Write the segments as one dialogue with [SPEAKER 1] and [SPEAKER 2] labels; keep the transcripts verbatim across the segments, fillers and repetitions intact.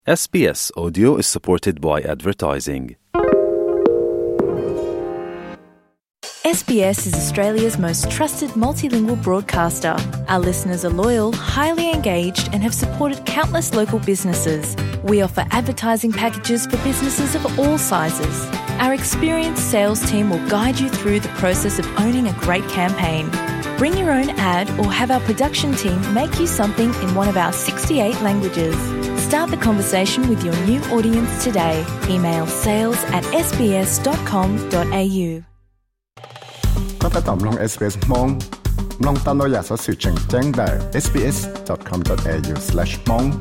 [SPEAKER 1] S B S Audio is supported by advertising.
[SPEAKER 2] S B S is Australia's most trusted multilingual broadcaster. Our listeners are loyal, highly engaged, and have supported countless local businesses. We offer advertising packages for businesses of all sizes. Our experienced sales team will guide you through the process of owning a great campaign. Bring your own ad or have our production team make you something in one of our sixty-eight languages. Start the conversation with your new audience today. Email sales at s b s dot com dot a u.
[SPEAKER 3] ก็ถ้าตอบลง เอส บี เอส มองลองตามเราอยากสอสื่อแจ้งแจ้งได้ เอส บี เอส ดอท คอม ดอท เอ ยู สแลช มอง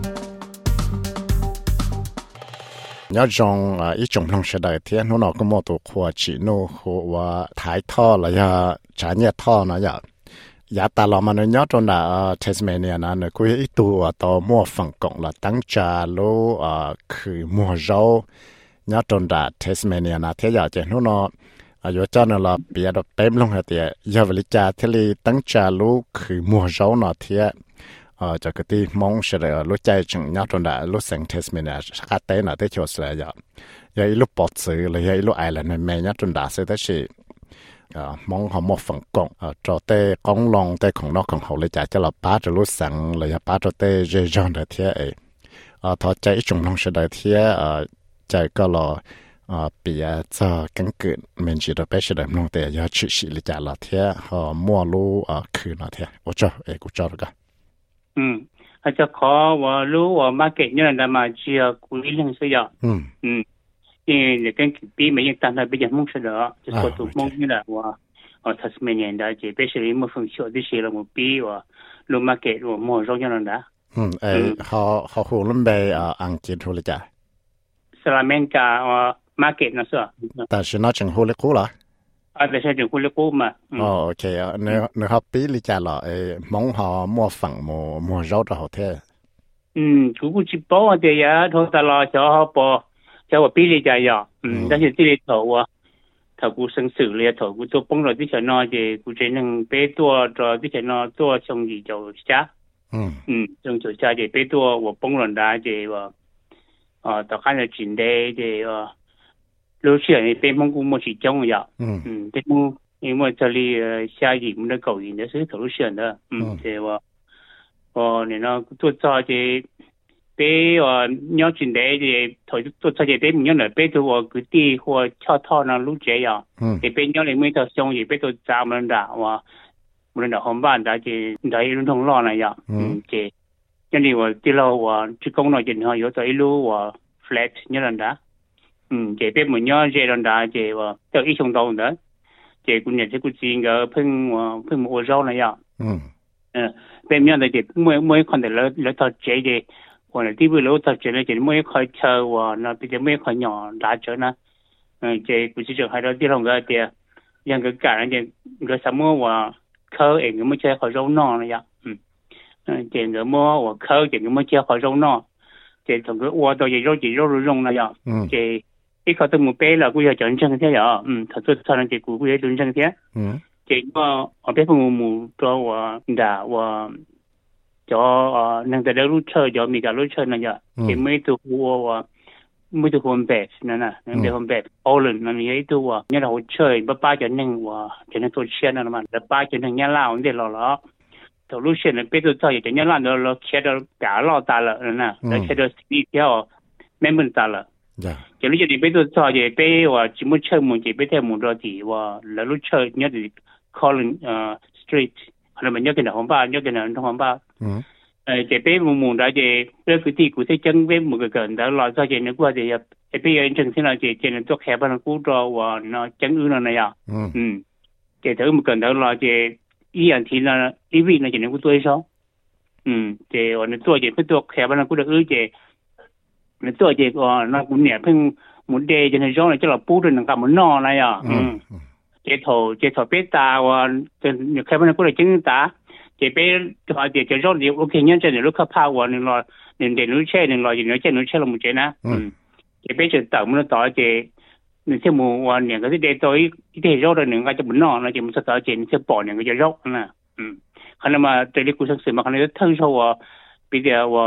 [SPEAKER 3] ยอดจงอีจงลงเสด็จเทียนนู้นก็มอตัวขวดจีโน่หัวถ่ายท่อแล้วยาฉายเนี่ยท่อนะยายาตาลอมันยอดจนด่าเทสเมเนียนะเนี่ยคุยอีตัวต่อมัวฝั่งกงละตั้งจาโลคือมัวเจ้ายอดจนด่าเทสเมเนียนะเทียอยากจะนู้นอายุจ้าเนี่ยเราเปียดเต็มลงเหตุยาวิลิจาที่ลีตั้งจาลูกคือมัวเจ้าเนาะเทียเอ่อจากที่มองเฉลี่ยรู้ใจจึงยอดจนได้รู้สังเทสเมเนียชักเต้นน่ะที่ชัวร์เสียอย่างยาอีลูกปอดซื้อเลยยาอีลูกไอแลนด์แม่ยอดจนได้เสียแต่ชีเอ่อมองเขาหมดฝั่งกงเอ่อจอเต้กองลองเต้ของนอกของเขาเลยจ่ายจะเราป้าจะรู้สังเลยยาป้าจอเต้เจจอนเทียเอเอ่อทอใจจงลงเฉลี่ยเทียเอ่อใจก็รออ่าปีอ่ะจะกังเกิดมันจะได้ไปเฉลิมลงแต่ยาชิชิลิจ่าละเทียเอ่อมัวรู้อ่าคืนละเทียโอ้เจ้าเอ้กูเจ้าละกัน
[SPEAKER 4] อืมอาจจะขอว่ารู้ว่ามาเก็ตเนี่ยนะมาเชียร์กุลิเรื่องเสียอืมอืมนี่เด็กกันปีไม่ยังตามได้ไปยังมุ่งเสนอจะกดถูกมุ่งนี่แหละว่าอ๋อทัสเมเนียนได้จะไปเฉลิมมาฟังเชื่อที่เชียร์ละมุ่งปีว่ารู้มาเก็ตว่ามัวร้องยังนั่นนะ
[SPEAKER 3] อืมเออเขาเขาหูลุ่มไปอ่าอังกฤษหูเลยจ้ะ
[SPEAKER 4] สลาเมนกาว่าmarket นะสิ
[SPEAKER 3] แต่ฉันน่าจะหูเล็กกูล่ะ
[SPEAKER 4] อ่าแต่ฉันจะหูเล็กกูมา
[SPEAKER 3] อ๋อโอเคอ่ะเนื้อเนื้อฮับปี้ลิจ่าล่ะเอ้มองหามัวฝั่งมัวมัวเจ้าตัวเขาเท่
[SPEAKER 4] อืมกูกูจิปอเดียทอตลอดเจ้าเขาปอเจ้าว่าปีลิจ่ายอ่ะอืมแต่ที่ที่เขาว่าถ้ากูสังสือเลยถ้ากูตัวป้องเราที่ฉันนอเจกูจะนั่งไปตัวตัวที่ฉันนอตัวชงยีเจ้าจ้าอืมอืมชงเจ้าจ้าเจไปตัวว่าป้องเราได้เจว่าอ่าต่อขั้นจะจินได้เจว่ารู้เชื่อในเป็นมงกุฎมันสีจงอย่างอืมอืมเป็นมง因为这里呃下雨没得高音的是头选的嗯对吧哦你那做这些被呃鸟进来的头做这些被鸟来被做我个地或跳套那路这样嗯也被鸟来没到相也被做咱们的哇我们的红板的这在一路通浪那样嗯这因为我这路我去工作进哈有在一路我 flat 鸟人的嗯这边没鸟这人的这我到一冲动的这姑娘这个金个碰我碰我绕那样嗯嗯边面的这每每看的了了到这的我那地位了到这了这每块车我那比这每块鸟打折呢嗯这估计就还到地方个的样个干人这个什么我靠一个么这好绕闹那样嗯嗯这个么我靠这个么这好绕闹这从个我到也绕这绕绕那样嗯这一考到目标了，我要认真些呀，嗯，他做他那这股我要认真些，嗯，这个我别父母叫我的我叫呃那个路车叫米格路车那样，这没都我我没都红白那那那边红白，奥伦那里都我，你那我车不八九零我就那做车那嘛，那八九零年啦，我得老了。走路线呢，别都早一点，你那都老开到干老大了，那那开到一条没门大了。就你这里边都找这边我怎么车门这边在门着地我来路车你要是 Collin 呃 Street 可能你跟着红巴你跟着红巴嗯呃这边门门的这这个地古在正边每个人的老早这那过这也这边人正现在这这那做开办的古着我那正日那样嗯嗯这头每个人老这一样提那一位那这那个多少嗯这我那做这不做开办的古着而且那做这个那古年碰门的就那种了，就老布的那个门闹那样，嗯，这头这头别打我，这你开门过来真打，这边的话这这种的我看人家那路可怕我那老，那那路车那老人家这路车了没见呢，嗯，这边就等我们到这，那些么我两个是得到一一点肉的人家就不闹，那就没说到这，你些包两个就肉呢，嗯，可能嘛这里古城市嘛可能偷说我，比较我。ไป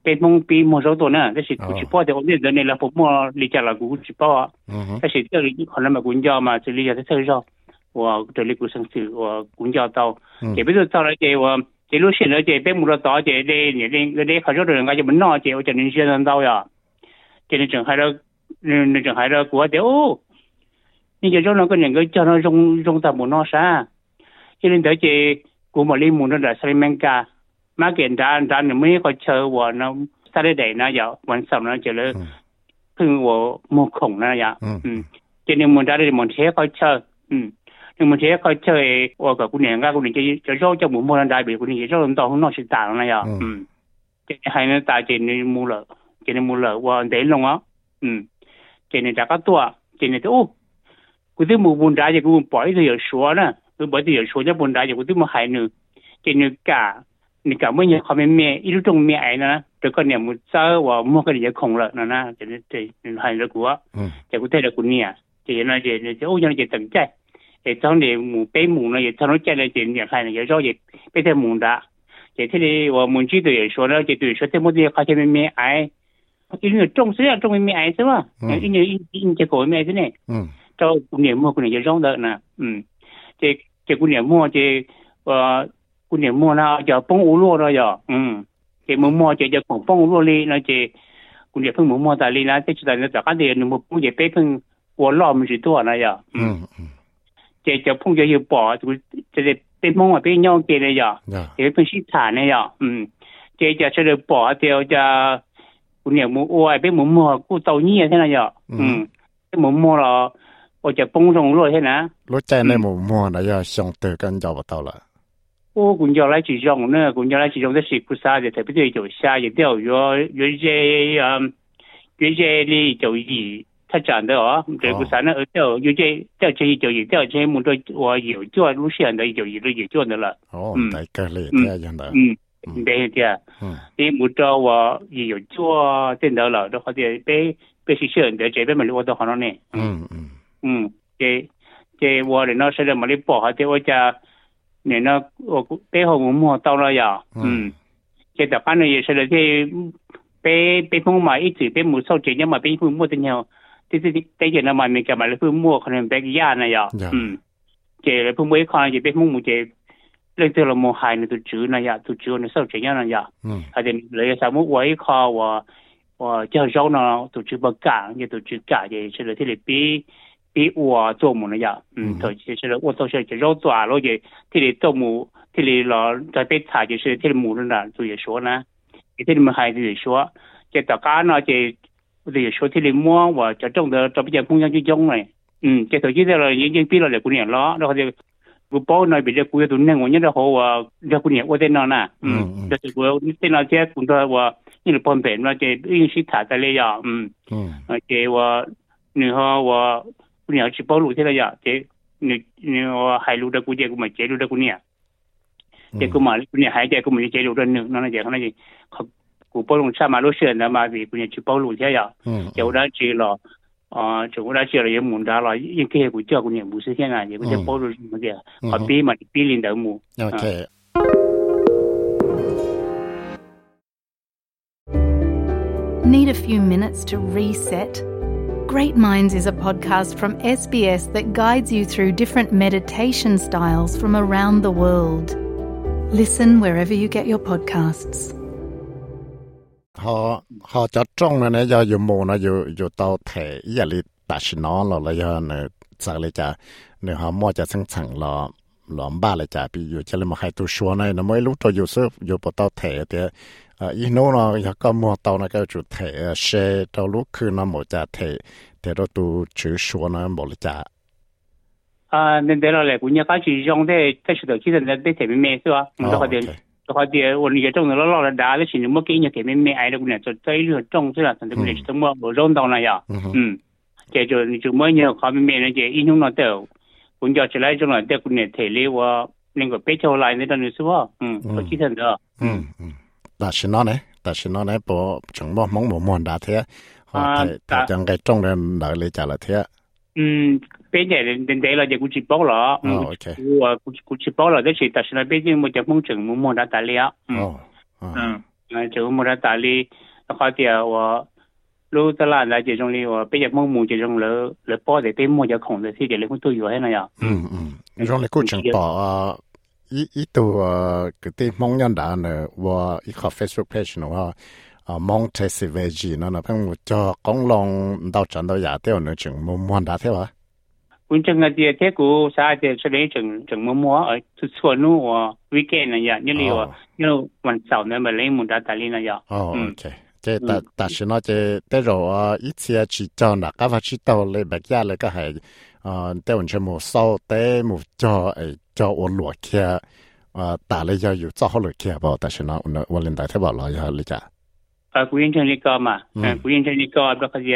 [SPEAKER 4] bên mông pi mua sốตัวnữaแต่สิกูจิป้อแต่เนี่ยเดี๋ยวนี้เราผมว่าลิจ่าเรากูจิป้อแต่สิเดี๋ยวนี้คนนั้นมากุญแจมาจะลิจ่าจะเท่าไหร่ว่าเดี๋ยวนี้กูสังสือว่ากุญแจ到เดี๋ยวไปดู到了这ว่า这路线了这边木了到这的你的个的好多人家就没拿这我叫你先生到呀这你正还了你正还了过的哦你就叫那个人个叫那用用到木拿啥这人到这กูมาลีมูนนั่นแหละสลิมกามาเกณฑ์ด้านด้านหนึ่งไม่ก็เชื่อว่านะซาเดย์นะอย่าวันเสาร์นะจะเลยพึ่งว่ามุขงนะอย่าอืมเจนี่มูนด้านนี้มูนเทเขาเชื่ออืมนี่มูนเทเขาเชื่อว่ากับกูเนี่ยก็กูเนี่ยจะจะโจ้จะมูนมูนได้แบบกูเนี่ยจะโดนต่อข้างนอกสิตานะอย่าอืมเจนี่ให้นะตาเจนี่มูละเจนี่มูละว่าเดินลงอ่ะอืมเจนี่จากตัวเจนี่ตัวกูที่มูนได้จะกูปล่อยที่จะชัวนะคือบ่ได้ชัวจะมูนได้จะกูที่มูหายหนึ่งเจนี่กา你搞么嘢后面面一种面癌呢？这个年木早我莫个也空了，那那这这还有个，嗯，这个带了个年，这那这这欧阳这等在，这当年木北木呢也常常见了这年看也少也被在木的，这这里我们记得也说了，这对说这么的好像面癌，因为种是要种面癌是吧？嗯，因为因因这个面是呢，嗯，到年末可能也少的呢，嗯，这这个年末这呃。กูเนี่ยมัวนะจะป้องอุโรนะอย่าอืมเจมัวมัวจะจะของป้องอุโรเลยนะเจกูเนี่ยเพิ่งมัวมัวแต่ลีนะแต่จุดนั้นจากการเดียนมัวพุ่งจะไปเพิ่งหัวล้อมันสิตัวนะอย่าอืมเจจะพุ่งจะอยู่ป่อจะจะเป็นมองว่าเป็นย่องเจเลยอย่าเจเป็นชิดฐานเนี่ยอย่าอืมเจจะเฉลยป่อเดียวจะกูเนี่ยมัวอ้วยเป็นมัวมัวกูเต่าเงี้ยใช่ไหมอย่าอืมเป็นมัวมัวเรา我จะป้องตรงรถใช่นะ
[SPEAKER 3] รถใจในมัวมัวนะอย่าส่งเตือนกันจะบ่เต่าละ
[SPEAKER 4] 我管教来其中呢，管教来其中的是不啥的，特别是就下一条约约这嗯约这里就以他讲的哦，这不啥呢？而且约这这这就以这这么多我有做路线的就一直有做的了。
[SPEAKER 3] 哦，大概嘞这样的。
[SPEAKER 4] 嗯，对的。嗯，你么多我也有做真的了，的或者被被是些人的这边嘛，我都好了呢。嗯嗯嗯，这这我的那时候嘛，你报下的我家。เนี่ยนะโอ้เป้หัวมัวเต่าละอย่าอืมเจแต่ป้าเนี่ยเฉลยที่เป้เป้พุ่งมาอีกสื่อเป้หมูเศร้าเจเนี่ยมาเป้พุ่งมัวตัวเนี้ยที่ที่ได้เจนะมามีกันมาแล้วพุ่งมัวคนนึงเป้ย่านะอย่าอืมเจเลยพุ่งมัวอีกคนเจเป้พุ่งมัวเจเรื่องที่เราโมหายในตัวจืดนะอย่าตัวจืดในเศร้าเจเนี่ยนะอย่าอาจจะเลยสมมติว่าอีกคนว่าว่าเจ้าเจ้าเนาะตัวจืดบกางเนี่ยตัวจืดกาเจเฉลยที่เลยปี比我做木那样，嗯，头就是我都是就肉抓了就，这里做木，这里老在被查就是这里木人呢，就也说呢，这里们孩子也说，这大家呢这，我也说这里摸我这种的这比较风险就重嘞，嗯，这头记得了已经比了两年了，然后就我包呢比这贵多呢，我那的好我这过年我在那呢，嗯，这是我在那这工作我你的帮别那这应是查在了呀，嗯，嗯，这我你和我。กูเนี่ยชิบลูที่ระยะเจนี่นี่ว่าหายรู้ได้กูเจกูมาเจรู้ได้กูเนี่ยเจกูมากูเนี่ยหายใจกูมาเจรู้ได้หนึ่งนั่นเจเขาเนี่ยเขากูปลงชามารู้เชื่อนะมาบีกูเนี่ยชิบลูที่ระยะเจ้าได้เจรออ่าเจ้าได้เจรอยังมุนดาลอยยังแค่กูเจ้ากูเนี่ยมุสิแค่ไหนเจกูจะปลูมาเดียเขาปีมาปีลินเดอร์มู
[SPEAKER 3] โอเค
[SPEAKER 2] Need a few minutes to reset? Great Minds is a podcast from S B S that guides you through different meditation styles from around the world. Listen wherever you get your podcasts.
[SPEAKER 3] họ họ cho trong này này giờอยู่หมู่นะอยู่อยู่เตาแถอย่าลิตัดน้องเราเลยเนี่ยจากเลยจ้ะเนี่ยเขามั่วจะสั่งสั่งรอหลอมบ้าเลยจ้ะพี่อยู่จะเลยมาให้ตัวชัวในนะไม่รู้ตัวอยู่ซื้ออยู่ปเตาแถเดี๋ยวอีโน่เนาะเขาก็มั่วเตานะก็จุดแถเชเตาลุกคือน้ำหมดจะแถแต่เราตัวชื่อชัวนะหมดเลยจ้ะ
[SPEAKER 4] อ่านั่นเดี๋ยวเราเลยคุณยังก็ชื่อจงได้แต่สุดท้ายที่จะได้แถไม่เมย์ใช่ป่ะมันก็เดี๋ยวก็เดี๋ยววันนี้จะจงเราเราเราด่าแล้วสิ่งที่เมื่อกี้ยังแถไม่เมย์ไอ้เราเนี่ยจะใจเรื่องจงใช่ไหมแต่เดี๋ยวเนี่ยจะมั่วบ่จงตรงนั้นอ่ะอืมเจ้าจะนี่จะเมื่อเนี่ยเขาไม่เมย์เนี่ยจะอีโน่เนาะเดี๋ยวคุณจะจะไล่จงเลยเดี๋ยวคุณเนี่ยแถเลยว่านี่ก็ไปเท่าไรในตอนนี้ใช่ป่ะอืมก็คิดถึงเด้ออืมอืม
[SPEAKER 3] แต่ฉันนั่นเนี่ยแต่ฉันนั่นเนี่ยพอจังบ่มองบ่มวนด่าเท่อ่าแต่จังไกจงเดินด่าเลยจ้ะละเท่
[SPEAKER 4] อืมเป็นใหญ่เดินเดินเราจะกูจิบบอกเหรออืมกูกูกูจิบบอกเหรอแต่สิแต่ฉันเป็นจริงมันจะมุ่งถึงมุ่งมุ่งด่าตาเลี้ยอืมอืม嗯，就没得打理，好点我。lúc ta làm lại chỉ trong này, bây giờ mong muốn chỉ trong lỡ lỡ bỏ để bên mua cho khổng thì để lấy con tôi vậy này à?
[SPEAKER 3] Ừ ừ. Trong này cũng chẳng bỏ ý ý tôi cái tên mong nhân đã nữa và ý họ Facebook page nó mong thấy sự về gì nó là phải cho công lòng đào chân đào giả theo nữa chừng mua mua đã theo à?
[SPEAKER 4] Cũng chẳng là gì thế cũng sao thì sẽ lấy chừng chừng mua mua ở chỗนู้weekend này à, như là như là วันเสาร์เนี่ยมาlấy mua đã tại đây này à?
[SPEAKER 3] Oh, okay. Thế ta ta sẽ nói thế thế rồi ít xe chỉ cho là các vật chỉ tàu lấy bạc giá lấy cái hay ờ thế mình chỉ mua sau thế mua cho cho ổn lúa kia ờ ta lấy choอยู่ cho họ lúa kia bảo ta sẽ nói ổn ổn lên đại thế bảo là giờ lấy cả
[SPEAKER 4] à cú yên chân đi co mà cú yên chân đi co đó cái gì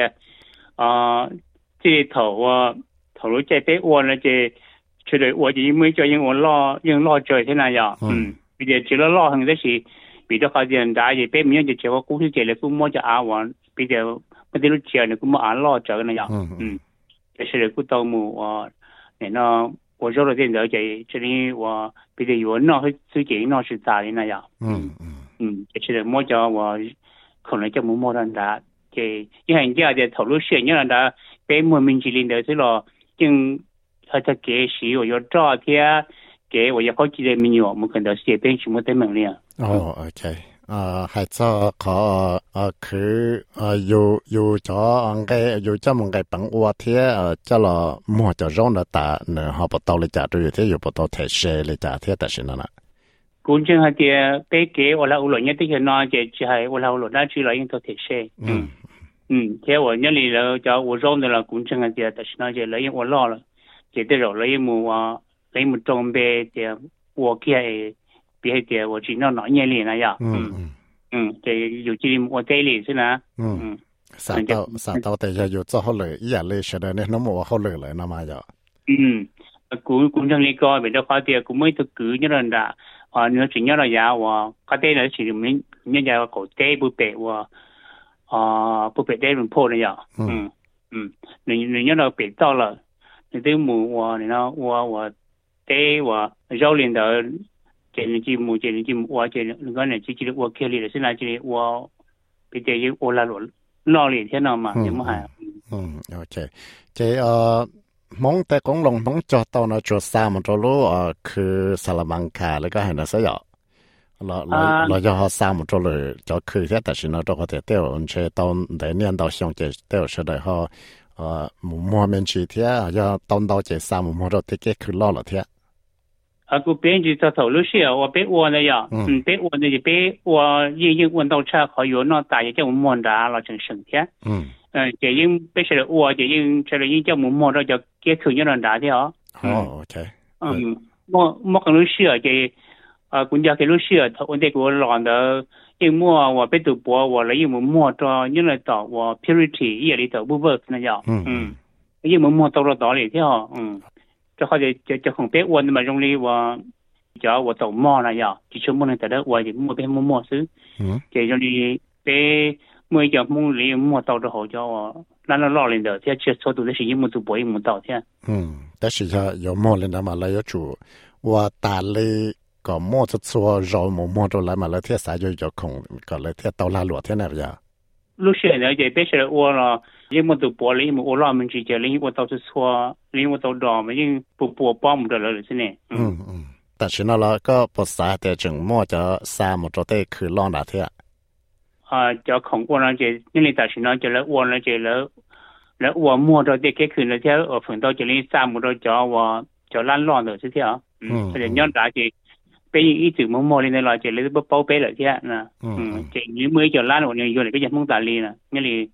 [SPEAKER 4] ờ chỉ thầu thầu lúa chạy bé ổn là chỉ chỉ để ổn chỉ mới cho những ổn lo những lo trời thế này à bây giờ chỉ lo lo hơn thế gì bây giờเขาเรียนได้ยังเป็นมีอย่างเดียวกูที่เจริญกูมั่วจะอาวันbây giờไม่ได้รู้เชียร์เนี่ยกูมั่วอ่านล่อเจอกันอย่างอืมแต่เฉลี่ยกูต้องมั่วเนี่ยเนาะ我做了点了解这里我bây giờ有人呢自己呢是咋的那样嗯嗯嗯这是มั่วจะ我可能就มั่วนั่นได้这因为人家的投入是人家的被莫名其妙的是咯จึง他在给时我要照片给我要好几个民谣我们看到写编什么的门脸
[SPEAKER 3] อ๋อโอเคอ่าให้เจ้าขออ่าคืออ่าอยู่อยู่จ่ออังเกอยู่เจ้ามึงไกปังอัวเทียเอ่อเจ้าละมัวจะร้องละตาเนอะเฮาบ่ตอเลยจ้ะด้วยเทียอยู่บ่ตอแทเชเลยจ้ะเทียแต่สินั่นน่ะ
[SPEAKER 4] กูจึงหาเดียไปเก๋ว่าเราอุหลเนี่ยที่เห็นน้อยจะจะให้ว่าเราอุหลน่าชื่อเรายังตัวแทเชอืมอืมเทียว่าเนี่ยนี่เราจะว่าร้อง的了กูจึงหาเดียแต่สิน้อยจะเรายังว่าล่อ了จะได้เราเรายังมัวเรายังมัวจงไปเดียว่าแค่别的我只能拿年龄那样，嗯嗯，这有几我这里是呢，嗯嗯，
[SPEAKER 3] 三到三到แต่จะอยู่เจ้าเขาเลยอีหยังเลยเสดเนี่ยน้ำมัวเขาเลยเลยนะมาจ้ะ
[SPEAKER 4] อืมกูกูจังนี้ก็เป็นเขาเดียวกูไม่ต้องกูเนี่ยนั่นแหละอ่าเนี่ยจริงๆแล้วยาว่าเขาเต้เนี่ยสิ่งมันเนี่ยยาก็เต้บุเปว่าอ่าบุเปเต้มันพูดเนี่ยอืมอืมเนี่ยเนี่ยเราเปลี่ยนต่อ了你对母我你呢我我对我绕领的这人节目，这人节目，我这那个呢，这这我开里的是哪这我，别的有我来罗哪里天了嘛，怎么还？
[SPEAKER 3] 嗯 ，OK， 这呃，蒙在公龙蒙做到呢做三么做路呃，คือซาลามังคาแล้วก็เห็นนะซะยอเราเราเราจะหาสามตัวเลยจะคือแค่แต่สินะตัวก็จะเที่ยวอันเช่ตอนเดือน到上节เที่ยว是的哈呃มัวมันชีเที่ยวจะตอน到节สามมัวเราที่แค่คือล่อละเที่ยว
[SPEAKER 4] 啊，我编辑在投入些，我被我那样，嗯，被我那就被我已经问到车好有那大爷叫我摸着了成省天，嗯，嗯，这因被是我这因这个因叫我摸着叫给口有那大的啊，
[SPEAKER 3] 哦 ，OK，
[SPEAKER 4] 嗯，摸摸个路些这，啊，国家给路些，他我这个让的因摸我被赌博，我了因我摸着因来到我 purity 夜里头不不那样，嗯嗯，因我摸到了道里头，嗯。这好像这这很别我那么容易我叫我走摸了呀，就全部能得到我就摸边摸摸是，嗯，这容易被每叫摸里摸到之后叫我那那老人的，这这错都是一摸都不一摸到天。
[SPEAKER 3] 嗯，但是他有摸人的嘛，来有主我打嘞个摸着错绕摸摸着来嘛，来天啥就有空个来天到拉罗天那呀。
[SPEAKER 4] 路线呢，这别是我了，因为都播了，因为我老们之间，因为我到处错，因为我到老们因不播帮不着了，是呢。
[SPEAKER 3] 嗯嗯，但是呢，了个不啥的整么就啥么着得去浪那天。
[SPEAKER 4] 啊，叫空我那这，因为但是呢，就来我那这了，来我摸着得给去那天，我碰到这里啥么着叫我叫烂浪的是条，嗯，或者娘大这。bây giờ ít chữ mong mò lên đây là chỉ lấy bao bê lại thế nè, chỉ như mới giờ lan rồi nhiều này cái gì mong tàn đi nè, như là,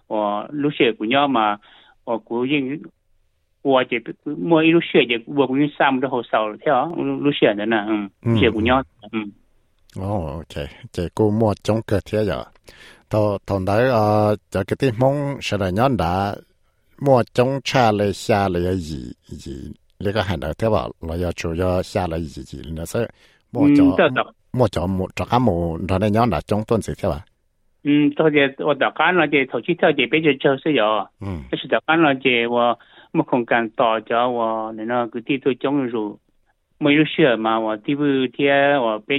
[SPEAKER 4] ờ lúc xưa của nhau mà, ờ của những, ờ chỉ mỗi lúc xưa chỉ vừa cũng như sam đó hồ sầu theo lúc xưa đó nè, xưa của nhau,
[SPEAKER 3] oh ok, chỉ cô mua trong cơ thể rồi, thầu thầu đấy ờ giờ cái tiếng mong sẽ là nhón đã mua trong cha lấy xa lấy gì gì lấy cái hành động theo bảo là giờ chủ yếu xa lấy gì gì nữa sẽ mua cho mua cho mua cho cá mù rồi này nhón là trong tuần gì theo à?
[SPEAKER 4] Ừ, tôi thì tôi đã cán là gì thầu chi theo gì bây giờ chơi sẽ rồi, cái sự đã cán là gì và một không cầnต่อ cho và nên là cứ đi tôi trong rồi mấy lúc xưa mà và đi vừa thì và bây giờ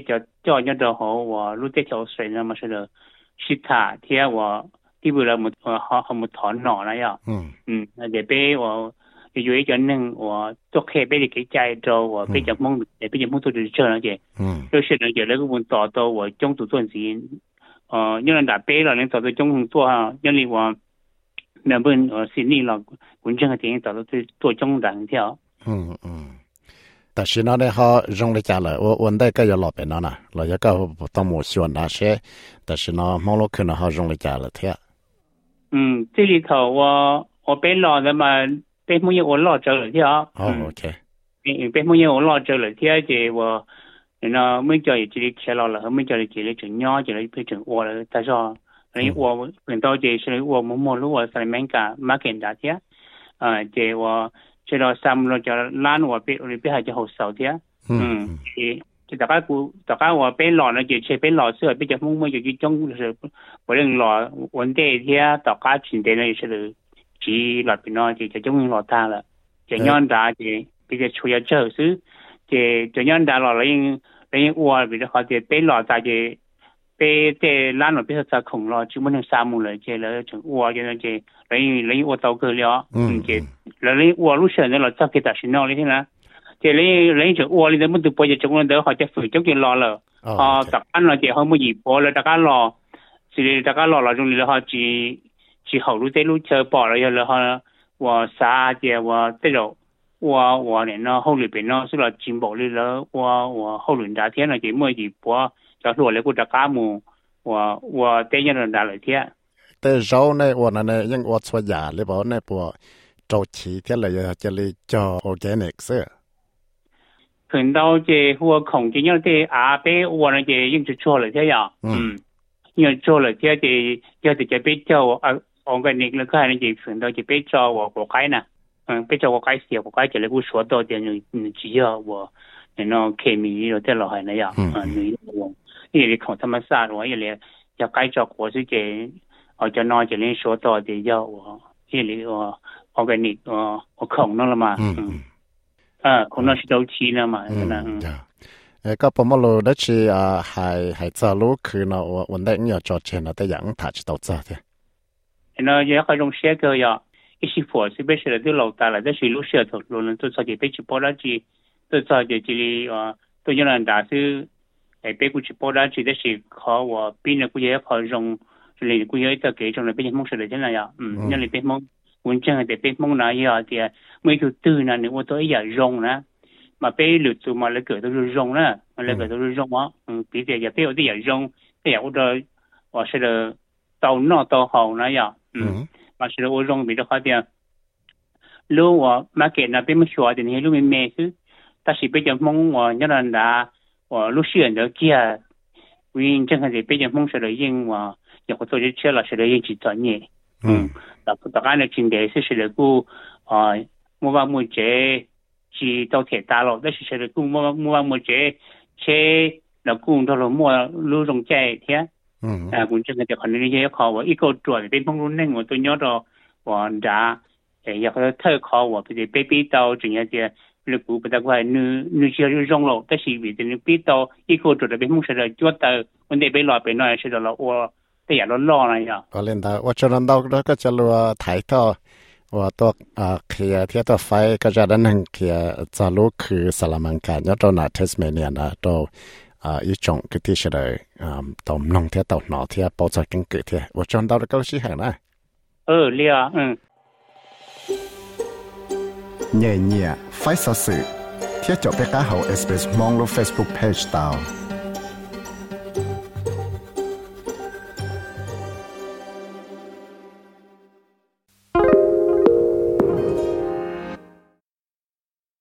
[SPEAKER 4] cho nhau đó họ và lúc tết cháu sợi nó mà sẽ được xịt thả thì vàที่เวลาหมดเขาเขาหมดถอนหน่อนะย่ะอืมอืมเดี๋ยวไปว่าอยู่อีกอย่างนึงว่าตัวเคไปได้กี่ใจโตว่าไปจากมองเดี๋ยวไปจากมองตัวเดียวเชื่อนะเจ้อืมแล้วเชื่อนะเจ้แล้วก็วนต่อตัวว่าจงตัวส่วนสีเอ่อยังดับไปแล้วเนี่ยต่อตัวจงตัวฮะยังเรียกว่าเมื่อเป็นเอ่อสิ่งนี้เราคุณจังที่ต่อตัวตัวจงดังเที่ยวอืมอืม
[SPEAKER 3] แต่สิ่งนั้นเขาจงเลยจ้าเลยว่าวันได้ก็จะหลบไปนั่นน่ะเราจะก็ต้องหมดส่วนนะเช่แต่สิ่งนั้นมองลงขึ้นเขาจงเลยจ้าเลยเที่ย
[SPEAKER 4] 嗯，这里头我我被老的嘛，被木叶我老走了条。
[SPEAKER 3] 哦 ，OK。
[SPEAKER 4] 嗯，被木叶我老走了条，这我，那没叫这里开了了，没叫这里整鸟，这里变成我了，但是，因为我碰到这是我某某路我在门口买给大家，啊，这我这了三路叫拦我被我被还叫好少的，嗯，这。大家估，大家話俾落咧，就切俾落先，俾只風冇就集中就是可能落穩定啲，大家全地咧就是只落邊咯，就就中意落單啦。就樣打就俾只出一周時，就就樣打落嚟，你話俾只好就俾落大就俾即攬落俾佢就窮咯，只冇能三門嚟，就咧就話就就你你話到佢了，嗯，就你話路上咧落走佢大船咯，你聽啦。thì lấy lấy chỗ uo lấy mình từ bây giờ chúng nó đỡ họจะฝืนchống chuyện lo lờ họ đặt ăn là chỉ họ mới dịp bỏ là đặt ăn lo thì đặt ăn lo là trong này họ chỉ chỉ hậu lúc tết lúc chơi bỏ rồi là họ và xa thì và tết rồi và và này nó hậu luyện bên nó sẽ là chìm bỏ đi là và và hậu luyện đã thế là chỉ mới dịp bỏ cho rồi lấy của đặt cá mù và và tết nhân là đã lại thế
[SPEAKER 3] tết rau này và này này những và xóa giả lấy bỏ này bỏ trâu chỉ thế làจะเลยcho organic sữa
[SPEAKER 4] 碰到这我空间要的阿伯我那这用就做了这样，嗯，要做了这这要的这边叫我啊，我跟你那个那这碰到这边叫我国开呢，嗯，边叫我开些国开这里我说到的你你只要我那种เคมีเราได้เราให้那样，嗯，你我因为ของธรรมชาติ我因为要改造我是这我จะนอนจะเล่น说到的要我因为我我跟你我我空那了嘛，嗯。อ่าคนนั้นเราชี้นะมานะ
[SPEAKER 3] เออก็พอมารู้ได้ชีอ่าหายหายจะรู้คือเนาะวันได้เนี่ยจอดเชนแต่ยังถ่ายจะต่อจ้าเถอะ
[SPEAKER 4] เนาะยังเขาลงเสียก็อย่าอีสิฝัวสิเบสเลยที่เราตาละได้สิรู้เสียถูกรู้นั่นตัวสกิเปจิปอดจีตัวสกิจีอ่าตัวยันด่าซื้อไอ้เปกุจิปอดจีได้สิเขาว่าปีนึงกูยังเขาลงเลยกูยังจะเกี่ยจงเลยเป็นมุ่งเสด็จนั่นอย่างอืมยังเลยเป็นมุ่งวันจังแต่เป็นมุ่งนายอ่ะที่ไม่ถูกตื่นนะเนี่ยว่าตัวอย่ารงนะมาไปหลุดตัวมาแล้วเกิดตัวรงนะมันเลยเกิดตัวรงวะอืมปีเดียวอย่าไปเอาที่อย่ารงแต่อย่าว่าตัวว่า是的到那到好那样嗯มา是的我รง比的话的รู้ว่ามาเกิดนะเป็นไม่ชัวร์แต่เนี่ยรู้ไม่แม่คือแต่สิไปจะมุ่งว่ายันด่าว่ารู้เชื่อเดี๋ยวเกี่ยวิ่งจังแต่ไปจะมุ่ง是的ยิ่งว่าอย่างคนตัวจะเชื่อละ是的ยิ่งจิตใจเนี่ยอืมแต่แต่การในจริงเดี๋ยว是的กูอ่า莫忘莫节去到铁大了，但是现在公莫莫忘莫节去老公到了莫路中在天，嗯，啊，公这个就可能也考我一个做的เป็นพงรุ่นนึง我ตัวย่อตัวว่าด่าเอ่ออยากเธอขอว่าไปไปปีต่อจริงๆจะลูกกูไปตะกว่านึนึเชื่อจงเราแต่ชีวิตนึปีต่ออีก個做的เป็นพงเสด็จจวดแต่วันเดียวไปรอไปหน่อยเสด็จเราว่าแต่อย่าร้อนร้อนอะไรอย่าง
[SPEAKER 3] ก็เล่นได้ว่าจะนั้นเราก็จะรู้ว่าถ่ายทอดว่าตัวอ่าเคลียร์ที่ตัวไฟก็จะดันหนึ่งเคลียร์จะรู้คือสลามังกาเนี่ยตัวหน้าเทสเมเนียนะตัวอ่าอีจงคือที่เฉลยอ่าตัวน้องที่ตัวหน้าที่ปอจะกินเกิดที่ว่าจนเราก็ชี้เห็นนะ
[SPEAKER 4] เออเลียอืม
[SPEAKER 3] เนี่ยเนี่ยไฟสื่อที่จบไปก้าเขาเอสเปซมองลง Facebook Page ดาว